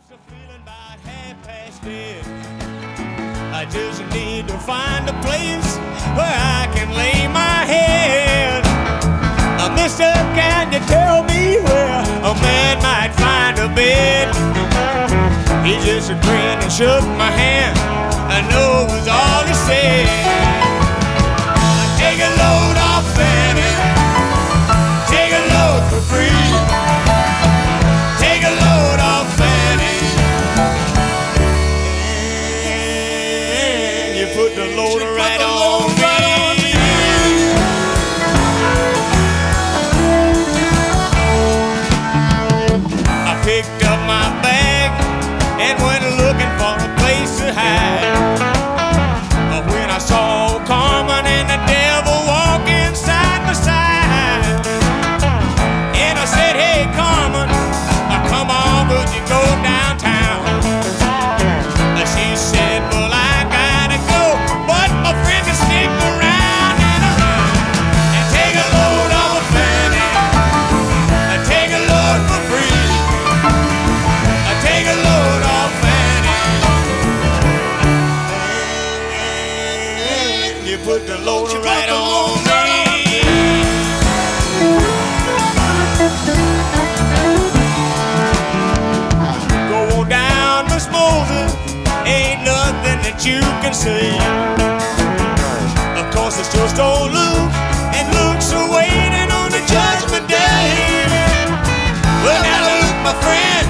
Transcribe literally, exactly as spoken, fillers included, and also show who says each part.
Speaker 1: I'm feeling about half past dead. I just need to find a place where I can lay my head. Uh, Mister, can you tell me where a man might find a bed? He just grinned and shook my hand. I know it was all he said. I take a load off Fanny, take a load for free. Take a load off Fanny, and you put the load right on me. I picked up my bag and went looking for a place to hide. But when I saw Carmen and the devil walking side by side, and I said, hey Carmen, come on, would you go downtown? And she said, well, I gotta go, but my friend can stick around and around and take a load off a Fanny, and take a load for free. I take a load off Fanny, and you put the load right on me. Ain't nothing that you can say. Of course it's just old Luke, and Luke's a waiting on the judgment day. Well now Luke, my friend,